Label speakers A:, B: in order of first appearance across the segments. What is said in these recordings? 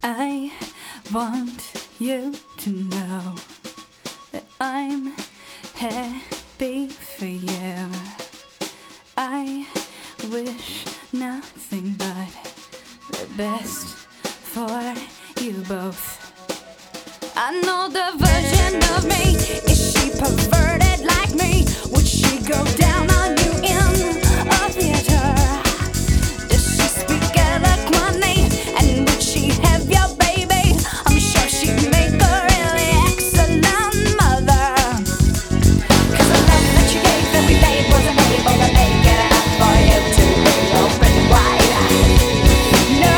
A: I want you to know that I'm happy for you. I wish nothing but the best for you both. I know the version of me. Is she perverted like me? Would she go down on you in a theater? Does she speak eloquently? And would she have your baby? I'm sure she'd make a really excellent mother. 'Cause the love that you gave that we made wasn't able to make it enough for you to be open wide. No.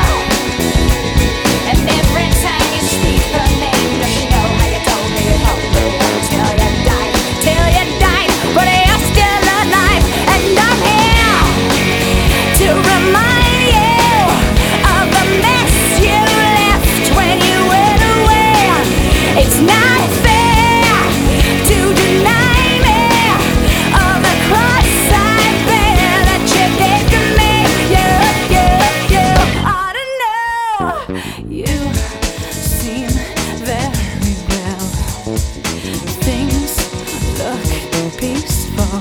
A: And every time you speak her name, does she know how you told me you'd hold me till you died? Till you died, but you're still alive. And I'm here to remind you of the mess you left when you went away. It's not fair to deny me of the cross I bear that you gave to me. You ought to know. You seem very well. Things look peaceful.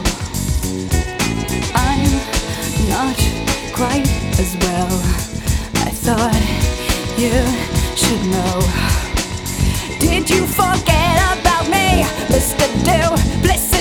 A: I'm not quite as well. I thought you should know. Did you forget about me, Mr. Duplicity?